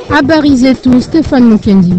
Habari zetu Stefan Mukendi.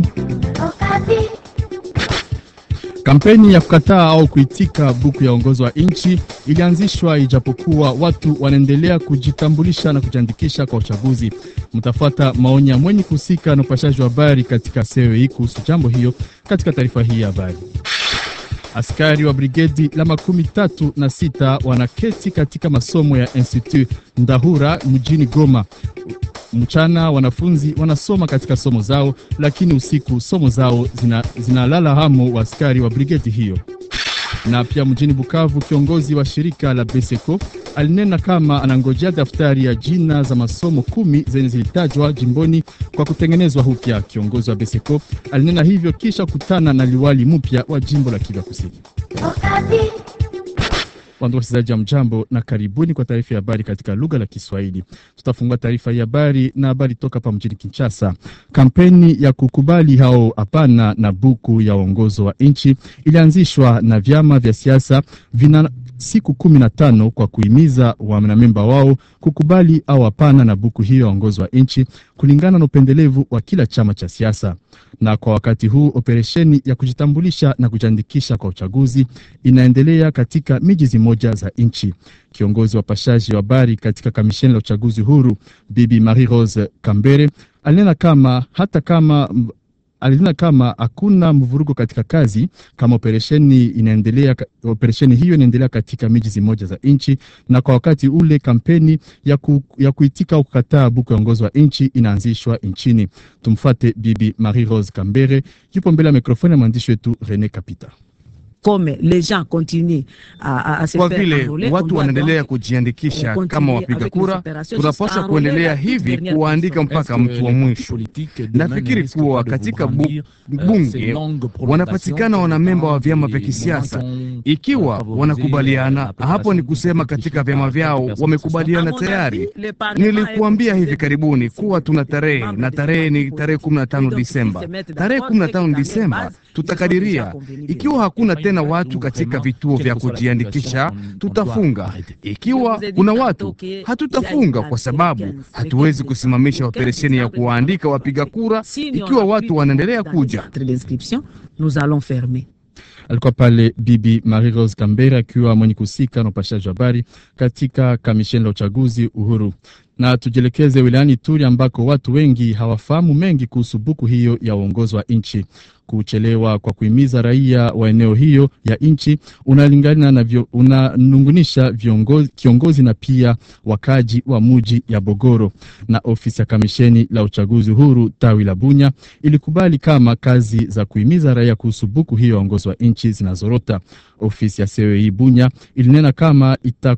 Kampeni ya kukataa au kuitika buku ya uongozi wa nchi ilianzishwa ijapokuwa watu wanaendelea kujitambulisha na kujiandikisha kwa uchaguzi. Mtafuata maoni ya mwenye kusika na upashaji wa habari katika CEI kuhusu jambo hiyo katika taarifa hii ya habari. Askari wa brigedi la 36 wanaketi katika masomo ya Institut Ndahura mjini Goma. Mchana wanafunzi wanasoma katika somo zao, lakini usiku somo zao zinalala hamo wa askari wa brigedi hiyo. Na pia mjini Bukavu, kiongozi wa shirika la Beseko alinena kama anangojea daftari ya jina za masomo 10 zenye zilitajwa jimboni kwa kutengenezwa upya. Kiongozi wa Beseko alinena hivyo kisha kutana na liwali mpya wa jimbo la Kivu Kusini. Wasikilizaji, mjambo na karibuni kwa taarifa ya habari katika lugha la Kiswahili. Tutafungua taarifa ya habari na habari toka hapa mjini Kinshasa. Kampeni ya kukubali hao hapana na buku ya uongozo wa nchi ilianzishwa na vyama vya siasa vina siku 15 kwa kuhimiza wanamemba wao kukubali au hapana na buku hiyo ya uongozi wa nchi kulingana na upendelevu wa kila chama cha siasa. Na kwa wakati huu operesheni ya kujitambulisha na kujiandikisha kwa uchaguzi inaendelea katika miji zimoja za nchi. Kiongozi wa pashaji wa habari katika kamisheni la uchaguzi huru Bibi Marie Rose Kambere alinena kama hakuna mvurugo katika kazi kama operesheni hiyo inaendelea katika miji zimoja za nchi, na kwa wakati ule kampeni ya kuitika au kukataa buku ya uongozi wa nchi inaanzishwa nchini. Tumfuate Bibi Marie Rose Kambere, yupo mbele ya mikrofoni ya mwandishi wetu Rene Kapita. Kwa vile watu wanaendelea kujiandikisha kama wapiga kura, tunapaswa kuendelea hivi kuandika mpaka mtu wa mwisho. Nafikiri kuwa katika bunge wanapatikana wanamemba wa vyama vya kisiasa. Ikiwa wanakubaliana, hapo ni kusema katika vyama vyao wamekubaliana tayari. Nilikuambia hivi karibuni kuwa tuna tarehe, na tarehe ni tarehe 15 Disemba. Tarehe 15 Disemba tutakadiria. Ikiwa hakuna tena watu katika vituo vya kujiandikisha, tutafunga. Ikiwa kuna watu, hatutafunga kwa sababu hatuwezi kusimamisha operesheni ya kuandika wapiga kura ikiwa watu wanaendelea kuja. Alikuwa pale Bibi Marie Rose Kambere akiwa mwenye kusika na upashaji wa habari katika kamisheni la uchaguzi uhuru. Na tujelekeze wilayani Ituri ambako watu wengi hawafahamu mengi kuhusu buku hiyo ya uongozi wa nchi. Kuchelewa kwa kuhimiza raia wa eneo hiyo ya nchi unalingana na unanungunisha kiongozi na pia wakaji wa muji ya Bogoro. Na ofisi ya kamisheni la uchaguzi huru tawi la Bunya ilikubali kama kazi za kuhimiza raia kuhusu buku hiyo ya uongozi wa nchi zinazorota. Ofisi ya CEI Bunya ilinena kama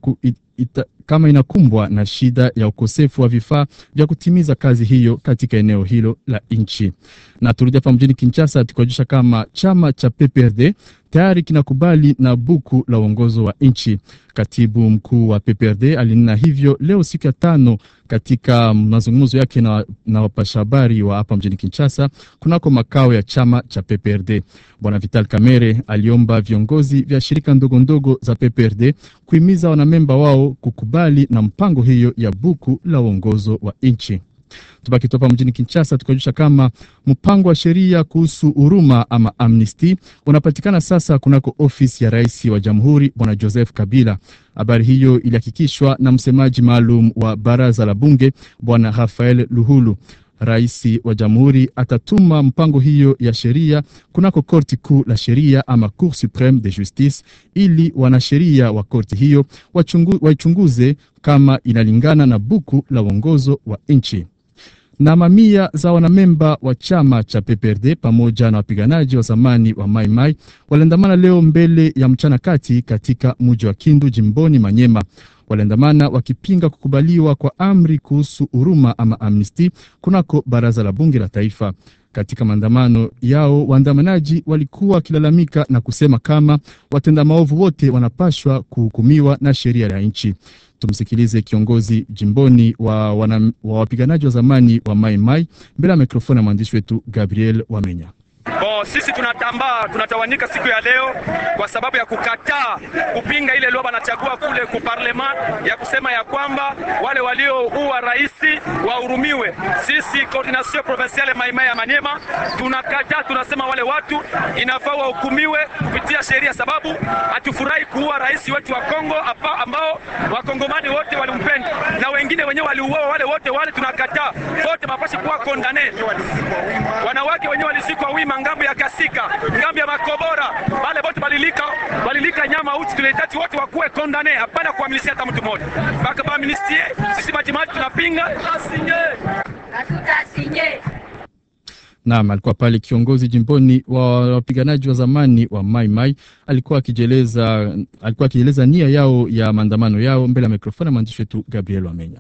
kama inakumbwa na shida ya ukosefu wa vifaa vya kutimiza kazi hiyo katika eneo hilo la nchi. Na turudi hapa mjini Kinshasa tukijusha kama chama cha PPRD tayari kinakubali na buku la uongozo wa nchi. Katibu mkuu wa PPRD alinena hivyo leo siku ya 5 katika mazungumzo yake na wapasha habari wa hapa mjini Kinshasa kunako makao ya chama cha PPRD. Bwana Vital Kamerhe aliomba viongozi vya shirika ndogo za PPRD kuhimiza wanamemba wao kukubali na mpango hiyo ya buku la uongozo wa nchi. Tubaki topa mjini Kinshasa tukajusha kama mpango wa sheria kuhusu huruma ama amnesty unapatikana sasa kunako ofisi ya rais wa jamhuri Bwana Joseph Kabila. Habari hiyo ilihakikishwa na msemaji maalum wa baraza la bunge Bwana Rafael Luhulu. Rais wa jamhuri atatuma mpango hiyo ya sheria kunako korti kuu la sheria ama Cour supreme de justice ili wanasheria wa korti hiyo waichunguze kama inalingana na buku la uongozo wa nchi. Na mamia za wanamemba wa chama cha PPRD pamoja na wapiganaji wa zamani wa Mai Mai waliandamana leo mbele ya mchana kati katika mji wa Kindu jimboni Manyema. Waliandamana wakipinga kukubaliwa kwa amri kuhusu huruma ama amnesty kunako baraza la bunge la taifa. Katika maandamano yao waandamanaji walikuwa wakilalamika na kusema kama watenda maovu wote wanapashwa kuhukumiwa na sheria ya nchi. Tumsikilize kiongozi jimboni wa wapiganaji wa zamani wa Mai Mai mbele ya mikrofoni ya mwandishi wetu Gabriel Wamenya. sisi tunatawanyika siku ya leo kwa sababu ya kukataa kupinga ile loi banachagua kule ku parlement ya kusema ya kwamba wale walioua rais wahurumiwe. Sisi coordination provinciale Mai Mai ya Maniema tunakataa, tunasema wale watu inafaa wahukumiwe kupitia sheria, sababu hatufurahi kuua rais wetu wa Kongo ambao wakongomani wote walimpenda na wengine wenyewe waliuawa. Wale wote tunakataa, wote mapashi kuwa kondane. Wanawake wenyewe walisikwa wima ngambo ya Kasika, ngambo ya Makobora, wale wote balilika nyama uchi. Tunahitaji wote wakuwe kondane, hapana kuamnistia hata mtu mmoja. Baka ba amnistie, sisi majimaji tunapinga, hatutasinye. Naam, alikuwa pale kiongozi jimboni wa wapiganaji wa zamani wa Mai Mai, alikuwa akieleza nia yao ya maandamano yao mbele ya mikrofoni ya mwandishi wetu Gabriel Wamenya.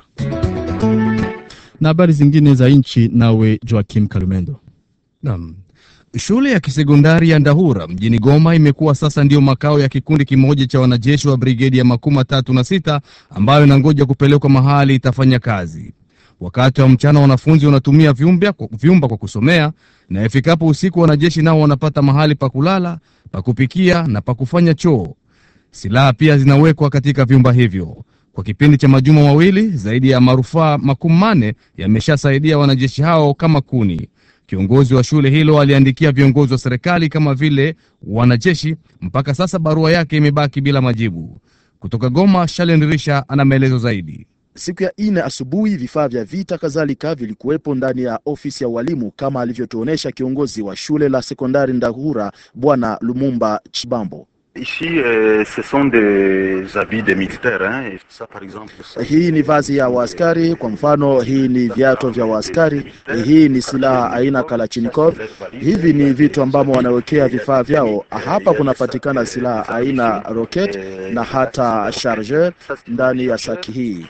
Na habari zingine za nchi nawe Joakim Kalumendo. Naam. Shule ya kisekondari ya Ndahura mjini Goma imekuwa sasa ndio makao ya kikundi kimoja cha wanajeshi wa brigedi ya 36 ambayo inangoja kupelekwa mahali itafanya kazi. Wakati wa mchana wanafunzi wanatumia vyumba kwa kusomea, na ifikapo usiku wanajeshi nao wanapata mahali pa kulala, pa kupikia na pa kufanya choo. Silaha pia zinawekwa katika vyumba hivyo. Kwa kipindi cha majuma mawili, zaidi ya marufaa 40 yameshasaidia wanajeshi hao kama kuni. Kiongozi wa shule hilo aliandikia viongozi wa serikali kama vile wanajeshi. Mpaka sasa barua yake imebaki bila majibu. Kutoka Goma, Shalenrisha ana maelezo zaidi. Siku ya 4 asubuhi vifaa vya vita kadhalika vilikuwepo ndani ya ofisi ya walimu kama alivyotuonesha kiongozi wa shule la sekondari Ndahura Bwana Lumumba Chibambo. Ici, ce sont des habits des militaires, hein. Ça, par exemple, ça... Hii ni vazi ya waaskari, kwa mfano hii ni viatu vya waaskari, hii ni silaha aina Kalachnikov. Hivi ni vitu ambamo wanawekea vifaa vyao. Hapa kunapatikana silaha aina rocket na hata chargeur ndani ya saki hii.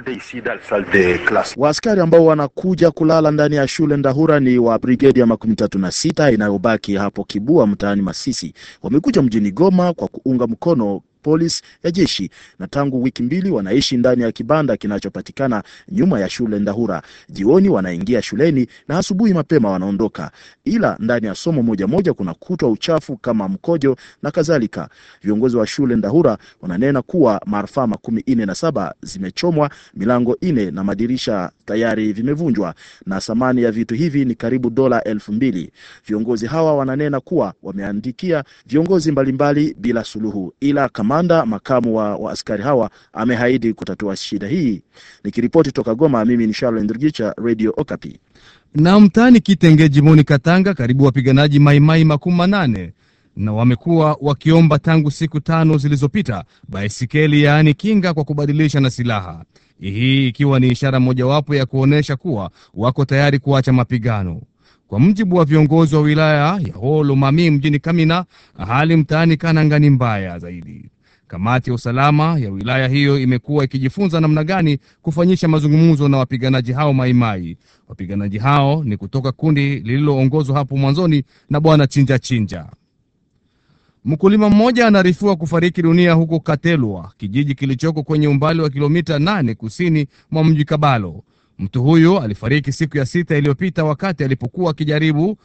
Waaskari ambao wanakuja kulala ndani ya shule Ndahura ni wa brigedi ya 36 inayobaki hapo Kibua mtaani Masisi. Wamekuja mjini Goma kwa kuunga mkono polisi ya jeshi, na tangu wiki 2 wanaishi ndani ya kibanda kinachopatikana nyuma ya shule Ndahura. Jioni wanaingia shuleni na asubuhi mapema wanaondoka, ila ndani ya somo moja kuna kutwa uchafu kama mkojo na kadhalika. Viongozi wa shule Ndahura wananena kuwa marfaa 47 zimechomwa, milango 4 na madirisha tayari vimevunjwa, na thamani ya vitu hivi ni karibu dola 2000. Viongozi hawa wananena kuwa wameandikia viongozi mbalimbali bila suluhu, ila kamanda makamu wa askari hawa amehaidi kutatua shida hii. Nikiripoti toka Goma, mimi ni Charles Ndrigicha, Radio Okapi. Na mtaani Kitenge jimoni Katanga, karibu wapiganaji Mai Mai 80 na wamekuwa wakiomba tangu siku 5 zilizopita baisikeli yaani kinga kwa kubadilisha na silaha. Hii ikiwa ni ishara mojawapo ya kuonesha kuwa wako tayari kuacha mapigano. Kwa mjibu wa viongozi wa wilaya ya Holo Mami mjini Kamina, hali mtaani Kananga ni mbaya zaidi. Kamati ya usalama ya wilaya hiyo imekuwa ikijifunza namna gani kufanyisha mazungumzo na wapiganaji hao Mai Mai. Wapiganaji hao ni kutoka kundi lililoongozwa hapo mwanzoni na bwana Chinja. Mkulima mmoja anarifiwa kufariki dunia huko Katelwa, kijiji kilichoko kwenye umbali wa kilomita 8 kusini mwa mji Kabalo. Mtu huyo alifariki siku ya 6 iliyopita wakati alipokuwa akijaribu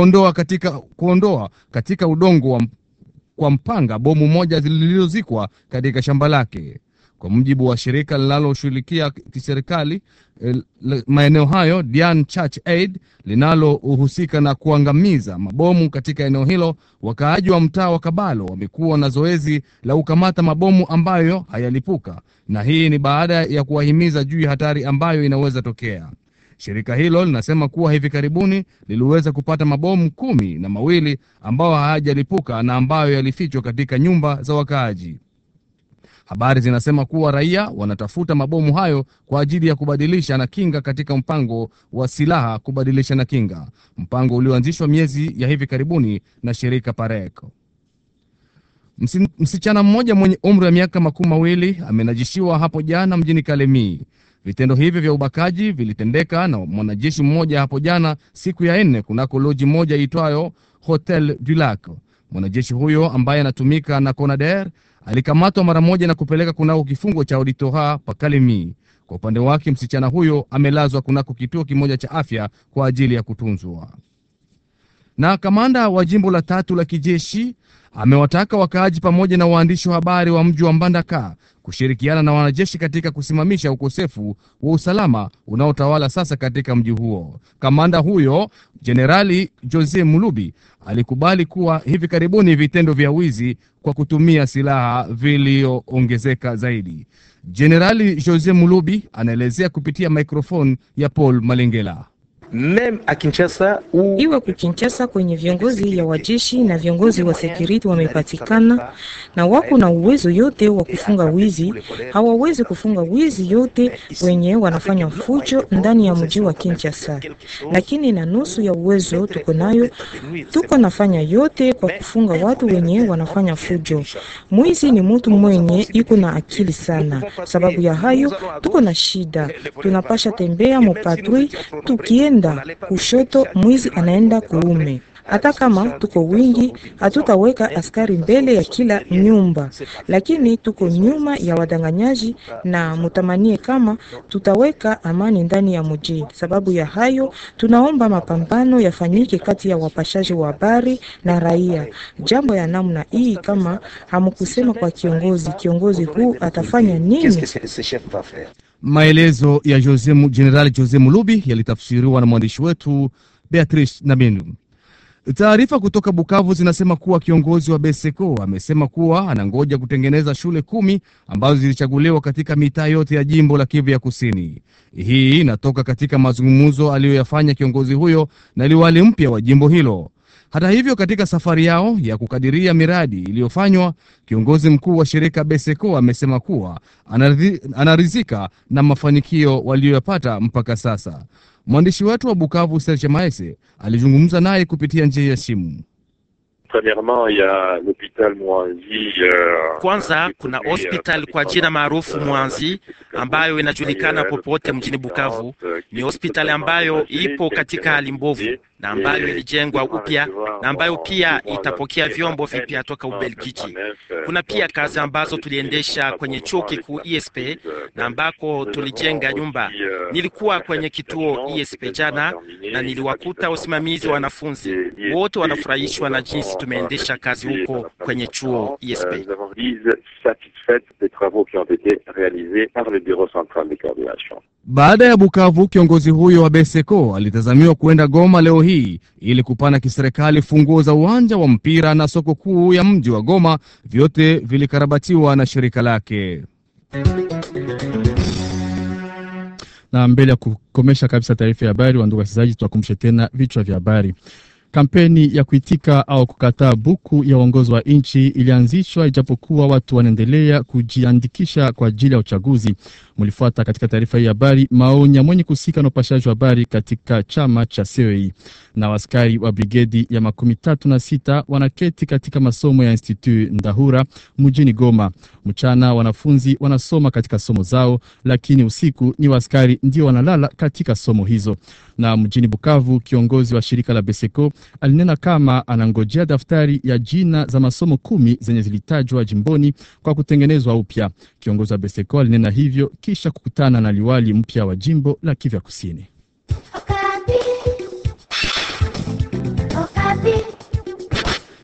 kuondoa katika udongo kwa mpanga bomu moja lililozikwa katika shamba lake. Kwa mujibu wa shirika linaloshughulikia kiserikali maeneo hayo, Dian Church Aid, linalohusika na kuangamiza mabomu katika eneo hilo, wakaaji wa mtaa wa Kabalo wamekuwa na zoezi la kukamata mabomu ambayo hayalipuka, na hii ni baada ya kuwahimiza juu ya hatari ambayo inaweza tokea. Shirika hilo linasema kuwa hivi karibuni liliweza kupata mabomu 12 ambayo hayajalipuka na ambayo yalifichwa katika nyumba za wakaaji. Habari zinasema kuwa raia wanatafuta mabomu hayo kwa ajili ya kubadilisha na kinga katika mpango wa silaha kubadilisha na kinga, mpango ulioanzishwa miezi ya hivi karibuni na shirika Pareko. Msichana mmoja mwenye umri wa miaka 20 amenajishiwa hapo jana mjini Kalemi. Vitendo hivi vya ubakaji vilitendeka na mwanajeshi mmoja hapo jana siku ya 4 kunako loji moja itwayo Hotel du Lac. Mwanajeshi huyo ambaye anatumika na Conader alikamatwa mara moja na kupeleka kunako kifungo cha Auditora pa Kalemi. Kwa upande wake msichana huyo amelazwa kunako kituo kimoja cha afya kwa ajili ya kutunzwa. Na kamanda wa jimbo la 3 la kijeshi amewataka wakaaji pamoja na waandishi wa habari wa mji wa Mbandaka kushirikiana na wanajeshi katika kusimamisha ukosefu wa usalama unaotawala sasa katika mji huo. Kamanda huyo Jenerali Jose Mulubi alikubali kuwa hivi karibuni vitendo vya wizi kwa kutumia silaha vilioongezeka zaidi. Jenerali Jose Mulubi anaelezea kupitia mikrofoni ya Paul Malengela. Iwe kukinchasa kwenye viongozi ya wajeshi na viongozi wa security wamepatikana na wako na uwezo yote wa kufunga wizi. Hawawezi kufunga wizi yote wenye wanafanya fujo ndani ya mji wa Kinshasa, lakini na nusu ya uwezo tuko nayo, tuko nafanya yote kwa kufunga watu wenye wanafanya fujo. Mwizi ni mtu mwenye iko na akili sana, sababu ya hayo tuko na shida. Tunapasha tembea mopatui, tukienda kushoto mwizi anaenda kuume. Hata kama tuko wingi, hatutaweka askari mbele ya kila nyumba, lakini tuko nyuma ya wadanganyaji, na mutamanie kama tutaweka amani ndani ya mji. Sababu ya hayo tunaomba mapambano yafanyike kati ya wapashaji wa habari na raia. Jambo ya namna hii kama hamukusema kwa kiongozi huu atafanya nini? Maelezo ya General Jose Mulubi yalitafsiriwa na mwandishi wetu Beatrice Nabenu. Taarifa kutoka Bukavu zinasema kuwa kiongozi wa Beseko amesema kuwa anangoja kutengeneza shule 10 ambazo zilichaguliwa katika mitaa yote ya jimbo la Kivu ya Kusini. Hii inatoka katika mazungumzo aliyoyafanya kiongozi huyo na liwali mpya wa jimbo hilo. Hata hivyo, katika safari yao ya kukadiria miradi iliyofanywa, kiongozi mkuu wa shirika Beseko amesema kuwa anaridhika na mafanikio waliyopata mpaka sasa. Mwandishi wetu wa Bukavu Serge Maese alizungumza naye kupitia njia ya simu. Kwanza kuna hospital kwa jina maarufu Mwanzi ambayo inajulikana popote mjini Bukavu. Ni hospitali ambayo ipo katika hali mbovu na ambayo ilijengwa upya na ambayo pia itapokea vyombo vipya toka Ubelgiji. Kuna pia kazi ambazo tuliendesha kwenye chuo kikuu ISP na ambako tulijenga nyumba. Nilikuwa kwenye kituo ISP jana na niliwakuta usimamizi wa wanafunzi. Wote wanafurahishwa na jinsi tumeendesha kazi huko kwenye chuo ISP. Baada ya Bukavu, kiongozi huyo wa Beseko alitazamiwa kuenda Goma leo hii ili kupana kiserikali funguo za uwanja wa mpira na soko kuu ya mji wa Goma. Vyote vilikarabatiwa na shirika lake. Na mbele ya kukomesha kabisa taarifa ya habari, wandugu wasikilizaji, tutakumbusha tena vichwa vya habari. Kampeni ya kuitika au kukataa buku ya uongozi wa nchi ilianzishwa ijapokuwa watu wanaendelea kujiandikisha kwa ajili ya uchaguzi. Mlifuata katika taarifa hii habari maoni ya mwenye kusika na upashaji wa habari katika chama cha CEI. Na askari wa brigedi ya 36 wanaketi katika masomo ya Institut Ndahura mjini Goma. Mchana wanafunzi wanasoma katika somo zao, lakini usiku ni askari ndio wanalala katika somo hizo. Na mjini Bukavu, kiongozi wa shirika la Beseko alinena kama anangojea daftari ya jina za masomo 10 zenye zilitajwa jimboni kwa kutengenezwa upya. Kiongozi wa Beseko alinena hivyo kisha kukutana na liwali mpya wa jimbo la Kivu Kusini.